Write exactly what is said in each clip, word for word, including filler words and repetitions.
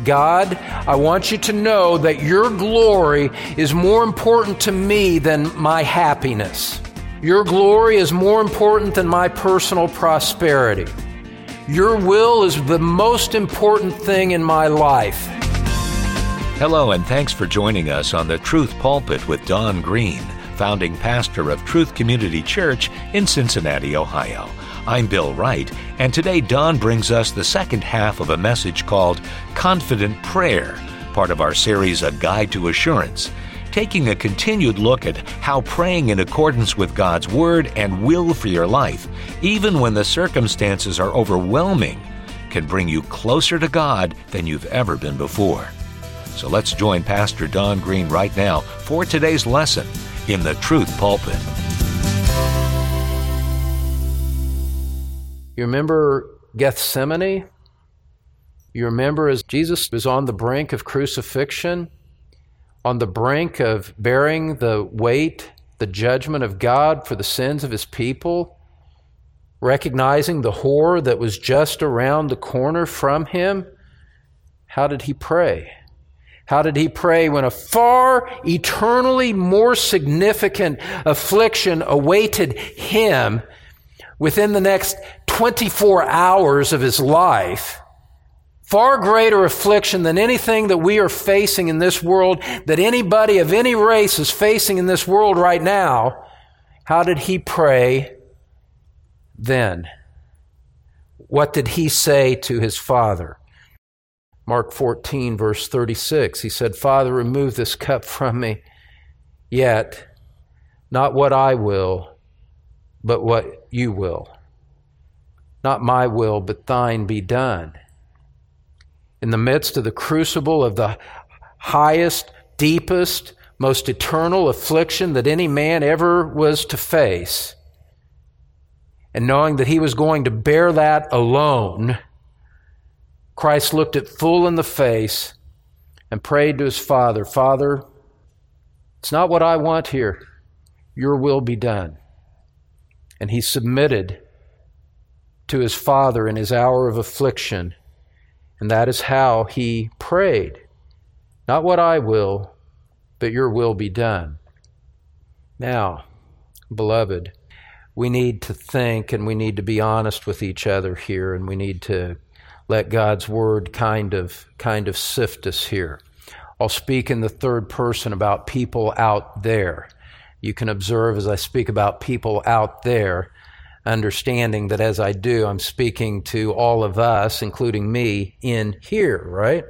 God, I want you to know that your glory is more important to me than my happiness. Your glory is more important than my personal prosperity. Your will is the most important thing in my life. Hello, and thanks for joining us on the Truth Pulpit with Don Green, founding pastor of Truth Community Church in Cincinnati, Ohio. I'm Bill Wright, and today Don brings us the second half of a message called Confident Prayer, part of our series A Guide to Assurance, taking a continued look at how praying in accordance with God's Word and will for your life, even when the circumstances are overwhelming, can bring you closer to God than you've ever been before. So let's join Pastor Don Green right now for today's lesson in the Truth Pulpit. You remember Gethsemane? You remember as Jesus was on the brink of crucifixion, on the brink of bearing the weight, the judgment of God for the sins of His people, recognizing the horror that was just around the corner from Him? How did He pray? How did He pray when a far, eternally more significant affliction awaited Him within the next twenty-four hours of His life? Far greater affliction than anything that we are facing in this world, that anybody of any race is facing in this world right now. How did He pray then? What did He say to His Father? Mark fourteen, verse thirty-six, He said, "Father, remove this cup from me, yet not what I will, but what you will. Not my will, but thine be done." In the midst of the crucible of the highest, deepest, most eternal affliction that any man ever was to face, and knowing that He was going to bear that alone, Christ looked it full in the face and prayed to His Father, "Father, it's not what I want here. Your will be done." And He submitted to His Father in His hour of affliction. And that is how He prayed. Not what I will, but your will be done. Now, beloved, we need to think and we need to be honest with each other here, and we need to let God's Word kind of kind of sift us here. I'll speak in the third person about people out there. You can observe as I speak about people out there, understanding that as I do, I'm speaking to all of us, including me, in here, right?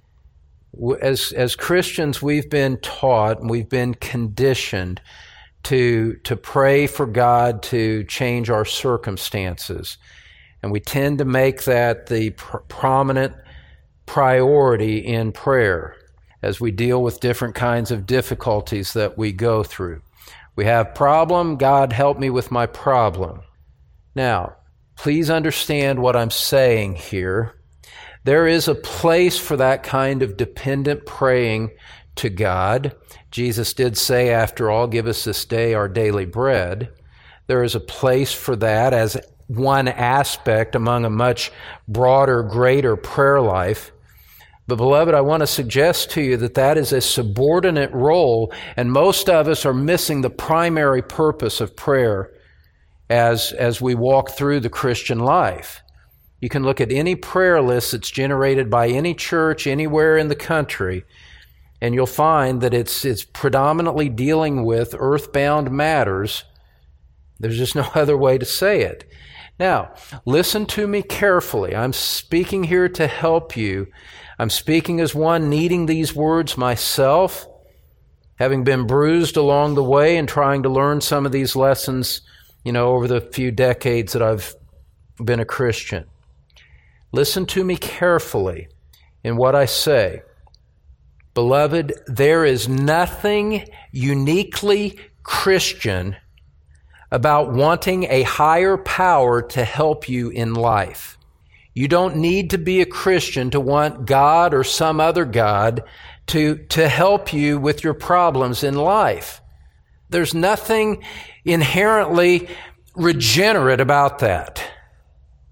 As as Christians, we've been taught and we've been conditioned to to pray for God to change our circumstances. And we tend to make that the pr- prominent priority in prayer as we deal with different kinds of difficulties that we go through. We have problem, God help me with my problem. Now, please understand what I'm saying here. There is a place for that kind of dependent praying to God. Jesus did say, after all, give us this day our daily bread. There is a place for that as one aspect among a much broader, greater prayer life. But beloved, I want to suggest to you that that is a subordinate role, and most of us are missing the primary purpose of prayer as, as we walk through the Christian life. You can look at any prayer list that's generated by any church anywhere in the country, and you'll find that it's, it's predominantly dealing with earthbound matters. There's just no other way to say it. Now, listen to me carefully. I'm speaking here to help you. I'm speaking as one needing these words myself, having been bruised along the way and trying to learn some of these lessons, you know, over the few decades that I've been a Christian. Listen to me carefully in what I say. Beloved, there is nothing uniquely Christian about wanting a higher power to help you in life. You don't need to be a Christian to want God or some other God to, to help you with your problems in life. There's nothing inherently regenerate about that.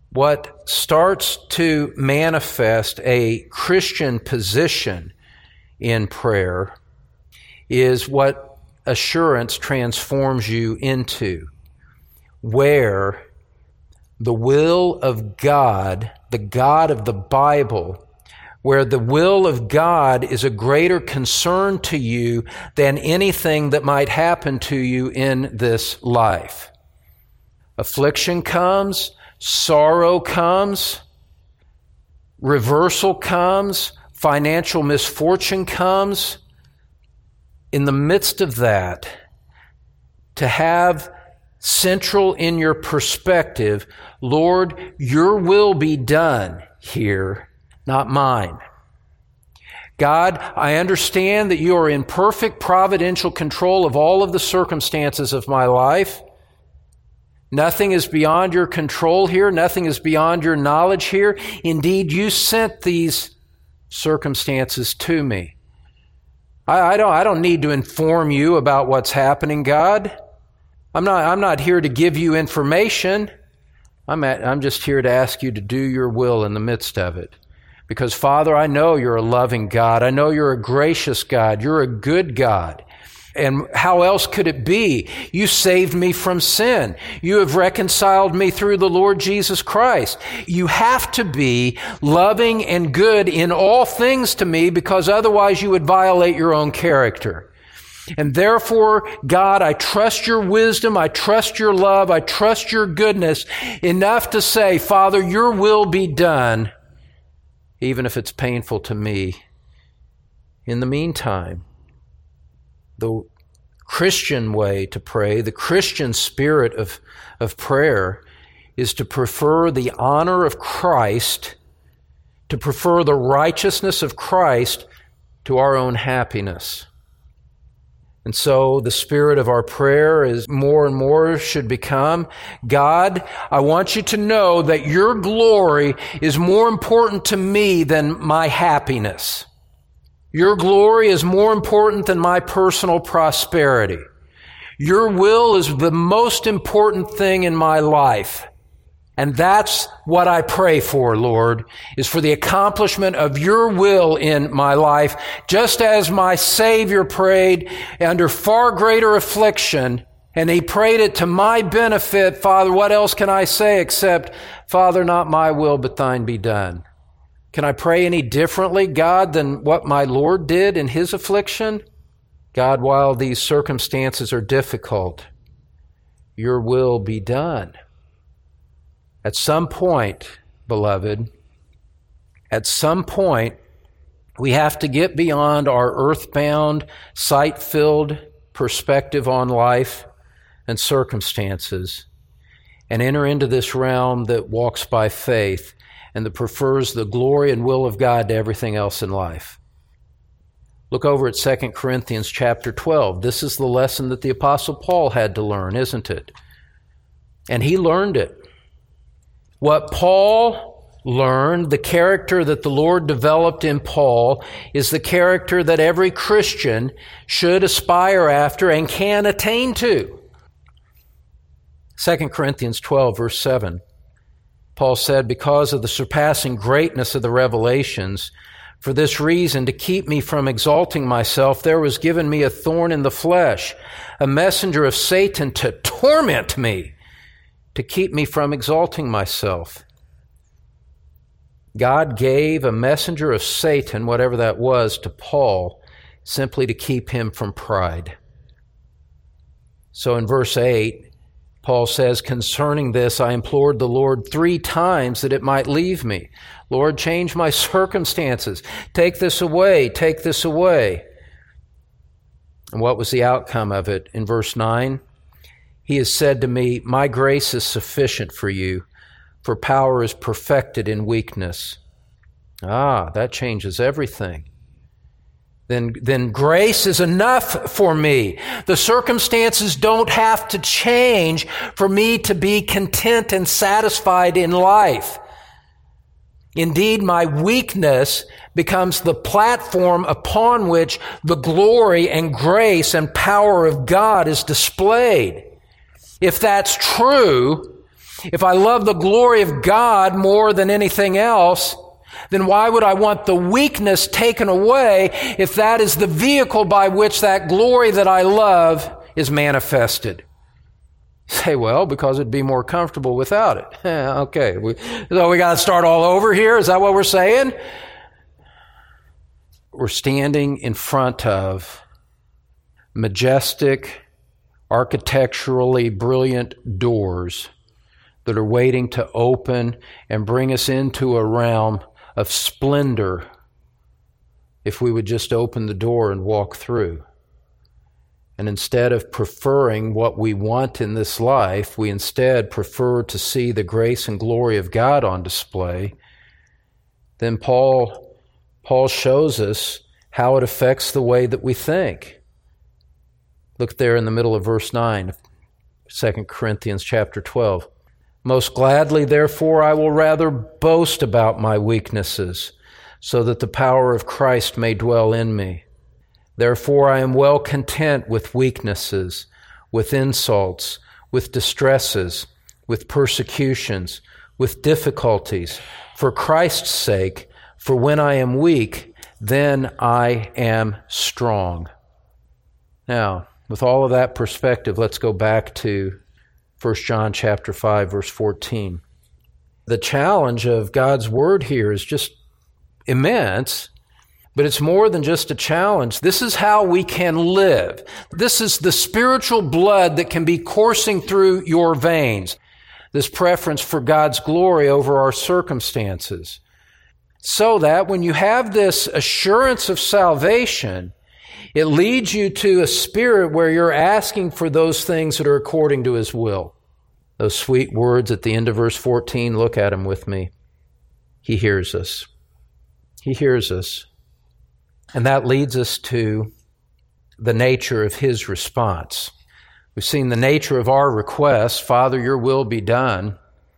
what starts to manifest a Christian position in prayer is what assurance transforms you into, where the will of God, the God of the Bible, where the will of God is a greater concern to you than anything that might happen to you in this life. Affliction comes, sorrow comes, reversal comes, financial misfortune comes. In the midst of that, to have central in your perspective, Lord, your will be done here, not mine. God, I understand that you are in perfect providential control of all of the circumstances of my life. Nothing is beyond your control here. Nothing is beyond your knowledge here. Indeed, you sent these circumstances to me. I, I don't, I don't need to inform you about what's happening, God. I'm not, I'm not here to give you information. I'm, at, I'm just here to ask you to do your will in the midst of it. Because, Father, I know you're a loving God. I know you're a gracious God. You're a good God. And how else could it be? You saved me from sin. You have reconciled me through the Lord Jesus Christ. You have to be loving and good in all things to me, because otherwise you would violate your own character. And therefore, God, I trust your wisdom, I trust your love, I trust your goodness enough to say, Father, your will be done, even if it's painful to me. In the meantime, the Christian way to pray, the Christian spirit of, of prayer, is to prefer the honor of Christ, to prefer the righteousness of Christ to our own happiness. And so the spirit of our prayer is more and more should become, God, I want you to know that your glory is more important to me than my happiness. Your glory is more important than my personal prosperity. Your will is the most important thing in my life. And that's what I pray for, Lord, is for the accomplishment of your will in my life, just as my Savior prayed under far greater affliction, and he prayed it to my benefit. Father, what else can I say except, Father, not my will, but thine be done? Can I pray any differently, God, than what my Lord did in his affliction? God, while these circumstances are difficult, your will be done. At some point, beloved, at some point, we have to get beyond our earthbound, sight-filled perspective on life and circumstances and enter into this realm that walks by faith and that prefers the glory and will of God to everything else in life. Look over at Second Corinthians chapter twelve. This is the lesson that the Apostle Paul had to learn, isn't it? And he learned it. What Paul learned, the character that the Lord developed in Paul, is the character that every Christian should aspire after and can attain to. Second Corinthians twelve, verse seven. Paul said, because of the surpassing greatness of the revelations, for this reason, to keep me from exalting myself, there was given me a thorn in the flesh, a messenger of Satan to torment me, to keep me from exalting myself. God gave a messenger of Satan, whatever that was, to Paul, simply to keep him from pride. So in verse eight, Paul says, concerning this, I implored the Lord three times that it might leave me. Lord, change my circumstances. Take this away. Take this away. And what was the outcome of it? In verse nine, he has said to me, my grace is sufficient for you, for power is perfected in weakness. Ah, that changes everything. Then, then grace is enough for me. The circumstances don't have to change for me to be content and satisfied in life. Indeed, my weakness becomes the platform upon which the glory and grace and power of God is displayed. If that's true, If I love the glory of God more than anything else, then why would I want the weakness taken away if that is the vehicle by which that glory that I love is manifested? You say, well, because it'd be more comfortable without it. Okay, we, so we got to start all over here? Is that what we're saying? We're standing in front of majestic, architecturally brilliant doors that are waiting to open and bring us into a realm of splendor if we would just open the door and walk through. And instead of preferring what we want in this life, we instead prefer to see the grace and glory of God on display. Then Paul, Paul shows us how it affects the way that we think. Look there in the middle of verse nine, Second Corinthians chapter twelve. Most gladly, therefore, I will rather boast about my weaknesses, so that the power of Christ may dwell in me. Therefore, I am well content with weaknesses, with insults, with distresses, with persecutions, with difficulties, for Christ's sake, for when I am weak, then I am strong. Now, with all of that perspective, let's go back to First John chapter five, verse fourteen. The challenge of God's word here is just immense, but it's more than just a challenge. This is how we can live. This is the spiritual blood that can be coursing through your veins. This preference for God's glory over our circumstances. So that when you have this assurance of salvation, it leads you to a spirit where you're asking for those things that are according to His will. Those sweet words at the end of verse fourteen, look at them with me. He hears us. He hears us. And that leads us to the nature of His response. We've seen the nature of our request. Father, your will be done,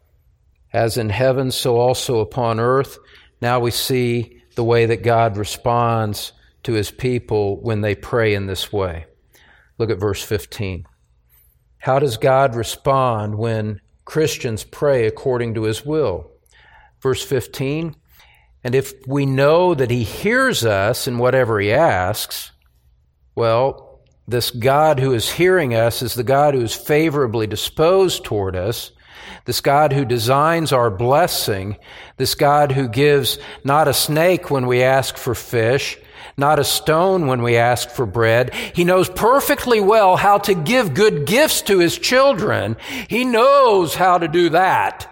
as in heaven, so also upon earth. Now we see the way that God responds to His people when they pray in this way. Look at verse fifteen. How does God respond when Christians pray according to His will? Verse fifteen, and if we know that He hears us in whatever He asks, well, this God who is hearing us is the God who is favorably disposed toward us, this God who designs our blessing, this God who gives not a snake when we ask for fish, not a stone when we ask for bread. He knows perfectly well how to give good gifts to His children. He knows how to do that.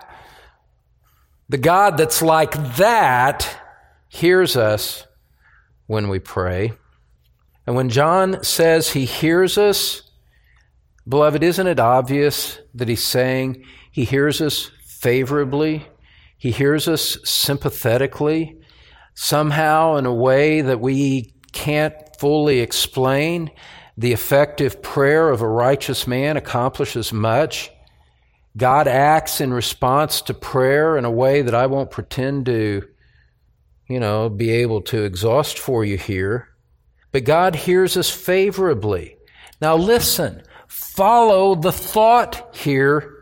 The God that's like that hears us when we pray. And when John says He hears us, beloved, isn't it obvious that he's saying He hears us favorably? He hears us sympathetically, somehow in a way that we can't fully explain. The effective prayer of a righteous man accomplishes much. God acts in response to prayer in a way that I won't pretend to, you know, be able to exhaust for you here. But God hears us favorably. Now listen, follow the thought here.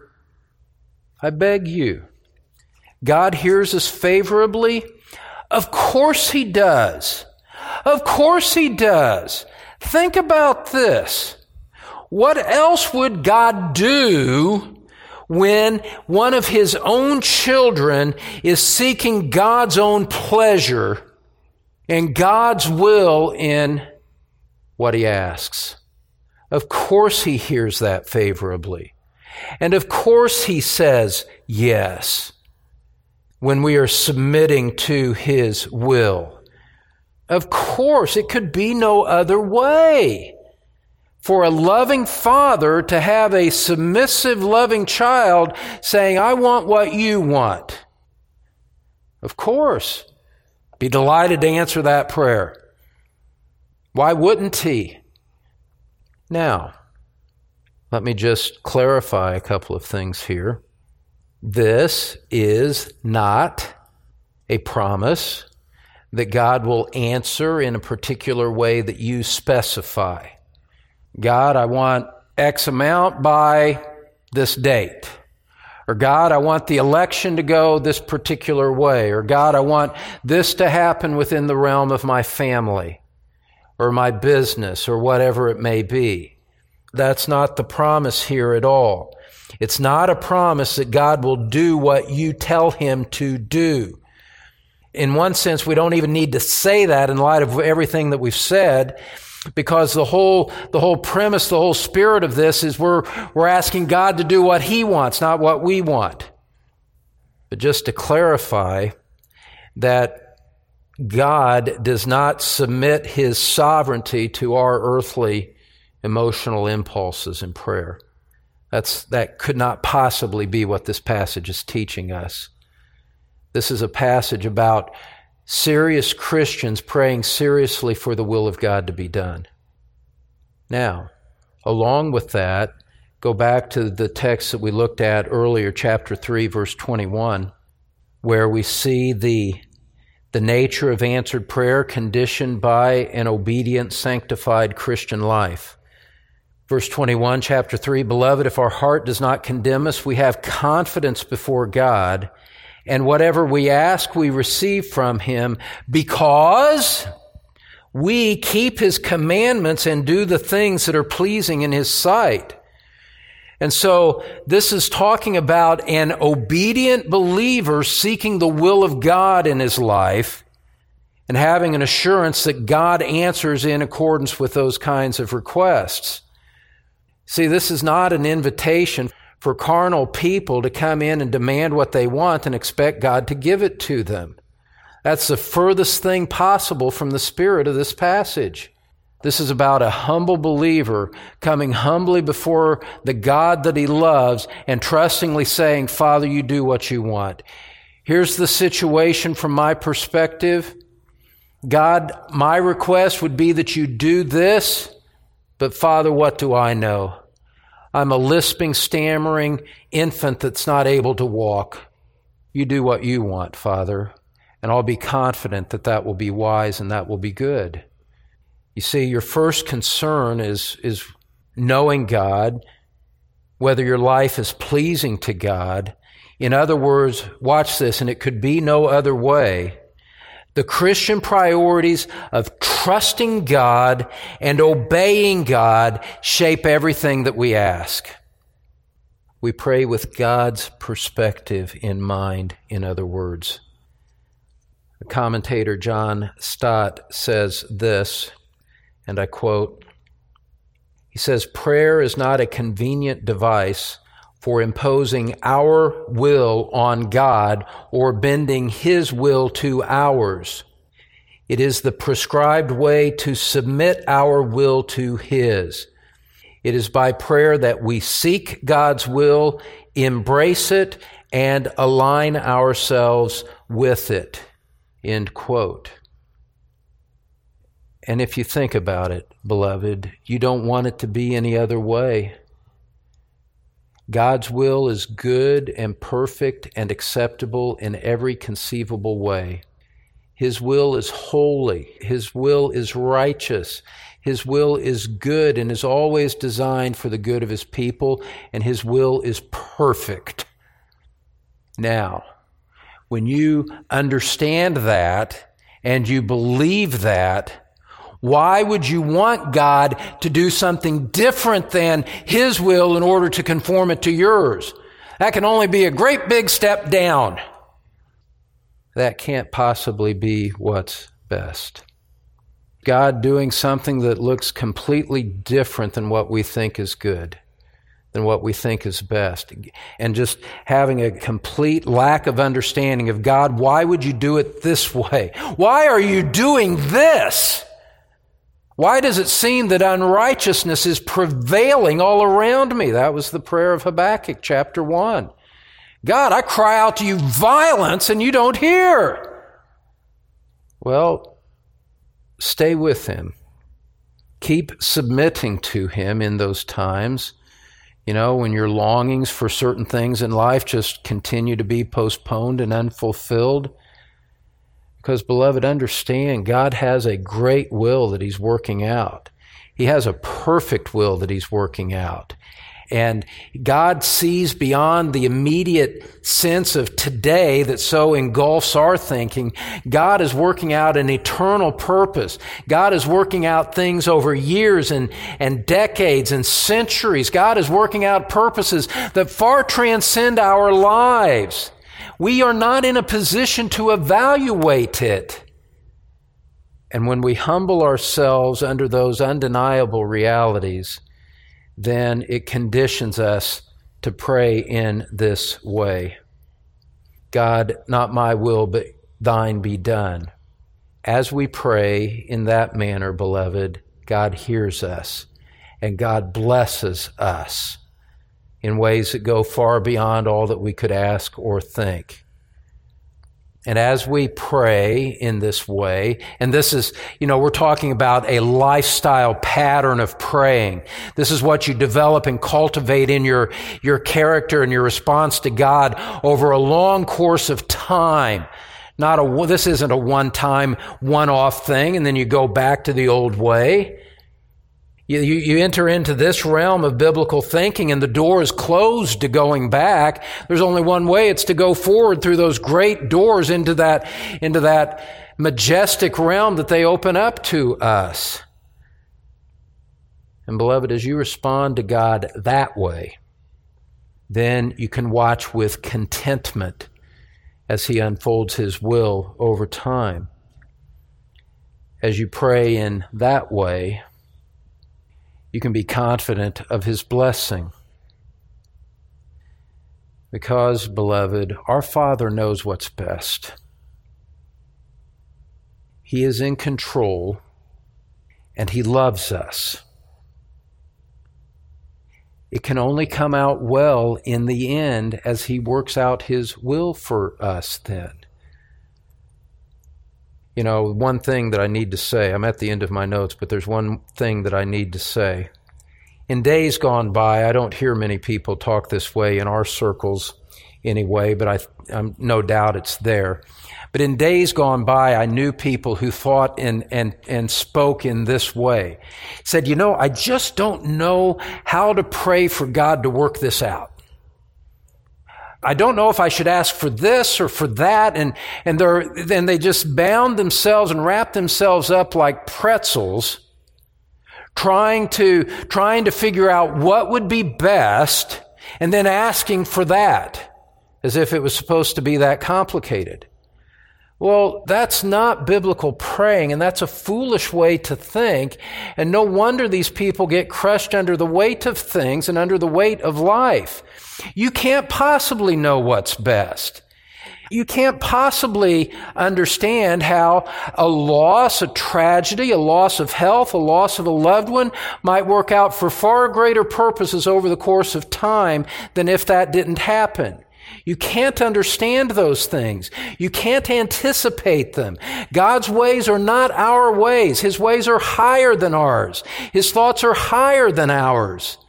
I beg you. God hears us favorably? Of course He does. Of course He does. Think about this. What else would God do when one of His own children is seeking God's own pleasure and God's will in what he asks? Of course He hears that favorably. And of course He says yes when we are submitting to His will. Of course, it could be no other way for a loving father to have a submissive, loving child saying, I want what you want. Of course. Be delighted to answer that prayer. Why wouldn't He? Now, let me just clarify a couple of things here. This is not a promise that God will answer in a particular way that you specify. God, I want X amount by this date. Or God, I want the election to go this particular way. Or God, I want this to happen within the realm of my family or my business or whatever it may be. That's not the promise here at all. It's not a promise that God will do what you tell him to do. In one sense, we don't even need to say that in light of everything that we've said, because the whole the whole premise, the whole spirit of this is we're we're asking God to do what he wants, not what we want. But just to clarify that God does not submit his sovereignty to our earthly emotional impulses in prayer. That's that could not possibly be what this passage is teaching us. This is a passage about serious Christians praying seriously for the will of God to be done. Now, along with that, go back to the text that we looked at earlier, chapter three, verse twenty-one, where we see the, the nature of answered prayer conditioned by an obedient, sanctified Christian life. Verse twenty-one, chapter three, Beloved, if our heart does not condemn us, we have confidence before God, and whatever we ask, we receive from him, because we keep his commandments and do the things that are pleasing in his sight. And so this is talking about an obedient believer seeking the will of God in his life and having an assurance that God answers in accordance with those kinds of requests. See, this is not an invitation for carnal people to come in and demand what they want and expect God to give it to them. That's the furthest thing possible from the spirit of this passage. This is about a humble believer coming humbly before the God that he loves and trustingly saying, Father, you do what you want. Here's the situation from my perspective. God, my request would be that you do this, but Father, what do I know? I'm a lisping, stammering infant that's not able to walk. You do what you want, Father, and I'll be confident that that will be wise and that will be good. You see, your first concern is, is knowing God, whether your life is pleasing to God. In other words, watch this, and it could be no other way. The Christian priorities of trusting God and obeying God shape everything that we ask. We pray with God's perspective in mind, in other words. The commentator John Stott says this, and I quote, he says, prayer is not a convenient device for imposing our will on God or bending his will to ours. It is the prescribed way to submit our will to his. It is by prayer that we seek God's will, embrace it, and align ourselves with it. End quote. And if you think about it, beloved, you don't want it to be any other way. God's will is good and perfect and acceptable in every conceivable way. His will is holy. His will is righteous. His will is good and is always designed for the good of his people, and his will is perfect. Now, when you understand that and you believe that, why would you want God to do something different than his will in order to conform it to yours? That can only be a great big step down. That can't possibly be what's best. God doing something that looks completely different than what we think is good, than what we think is best, and just having a complete lack of understanding of God. Why would you do it this way? Why are you doing this? Why does it seem that unrighteousness is prevailing all around me? That was the prayer of Habakkuk, chapter one. God, I cry out to you violence and you don't hear. Well, stay with him. Keep submitting to him in those times. You know, when your longings for certain things in life just continue to be postponed and unfulfilled. Because, beloved, understand, God has a great will that he's working out. He has a perfect will that he's working out. And God sees beyond the immediate sense of today that so engulfs our thinking. God is working out an eternal purpose. God is working out things over years and, and decades and centuries. God is working out purposes that far transcend our lives. We are not in a position to evaluate it. And when we humble ourselves under those undeniable realities, then it conditions us to pray in this way. God, not my will, but thine be done. As we pray in that manner, beloved, God hears us and God blesses us in ways that go far beyond all that we could ask or think. And as we pray in this way, and this is, you know, we're talking about a lifestyle pattern of praying. This is what you develop and cultivate in your, your character and your response to God over a long course of time. Not a, this isn't a one-time, one-off thing, and then you go back to the old way. You, you, you enter into this realm of biblical thinking and the door is closed to going back. There's only one way. It's to go forward through those great doors into that, into that majestic realm that they open up to us. And beloved, as you respond to God that way, then you can watch with contentment as He unfolds His will over time. As you pray in that way, you can be confident of His blessing. Because, beloved, our Father knows what's best. He is in control, and He loves us. It can only come out well in the end as He works out His will for us then. You know, one thing that I need to say, I'm at the end of my notes, but there's one thing that I need to say. In days gone by, I don't hear many people talk this way in our circles anyway, but I, I'm no doubt it's there. But in days gone by, I knew people who thought and, and, and spoke in this way. Said, you know, I just don't know how to pray for God to work this out. I don't know if I should ask for this or for that. And, and they're, then they just bound themselves and wrapped themselves up like pretzels, trying to, trying to figure out what would be best and then asking for that as if it was supposed to be that complicated. Well, that's not biblical praying, and that's a foolish way to think. And no wonder these people get crushed under the weight of things and under the weight of life. You can't possibly know what's best. You can't possibly understand how a loss, a tragedy, a loss of health, a loss of a loved one might work out for far greater purposes over the course of time than if that didn't happen. You can't understand those things. You can't anticipate them. God's ways are not our ways. His ways are higher than ours. His thoughts are higher than ours.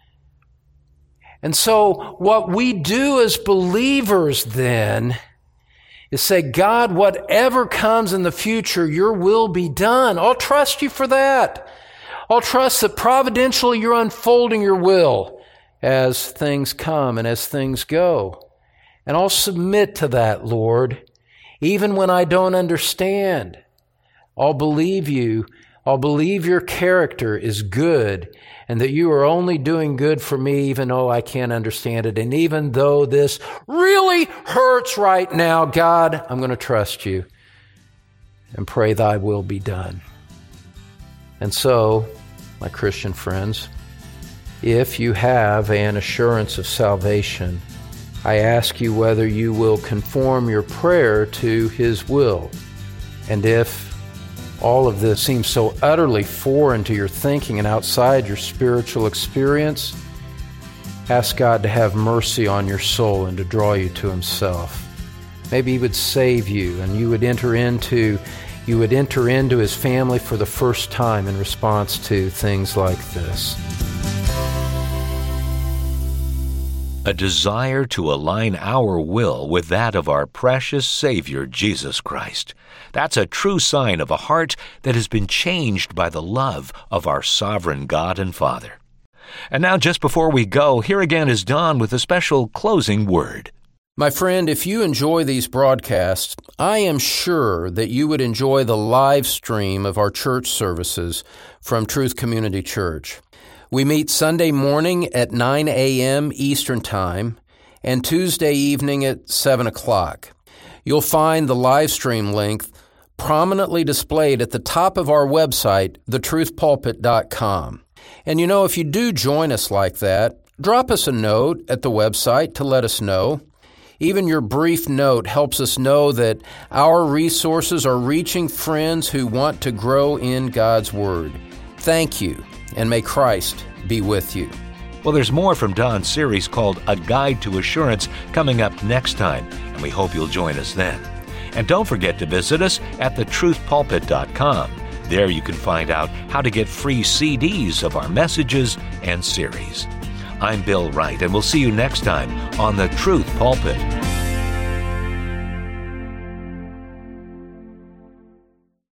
And so what we do as believers then is say, God, whatever comes in the future, your will be done. I'll trust you for that. I'll trust that providentially you're unfolding your will as things come and as things go. And I'll submit to that, Lord, even when I don't understand. I'll believe you. I'll believe your character is good and that you are only doing good for me even though I can't understand it. And even though this really hurts right now, God, I'm going to trust you and pray thy will be done. And so, my Christian friends, if you have an assurance of salvation, I ask you whether you will conform your prayer to His will. And if all of this seems so utterly foreign to your thinking and outside your spiritual experience, ask God to have mercy on your soul and to draw you to Himself. Maybe He would save you and you would enter into, you would enter into His family for the first time in response to things like this. A desire to align our will with that of our precious Savior, Jesus Christ. That's a true sign of a heart that has been changed by the love of our sovereign God and Father. And now, just before we go, here again is Don with a special closing word. My friend, if you enjoy these broadcasts, I am sure that you would enjoy the live stream of our church services from Truth Community Church. We meet Sunday morning at nine a.m. Eastern Time and Tuesday evening at seven o'clock. You'll find the live stream link prominently displayed at the top of our website, the truth pulpit dot com. And you know, if you do join us like that, drop us a note at the website to let us know. Even your brief note helps us know that our resources are reaching friends who want to grow in God's Word. Thank you, and may Christ be with you. Well, there's more from Don's series called A Guide to Assurance coming up next time, and we hope you'll join us then. And don't forget to visit us at the truth pulpit dot com. There you can find out how to get free C Ds of our messages and series. I'm Bill Wright, and we'll see you next time on The Truth Pulpit.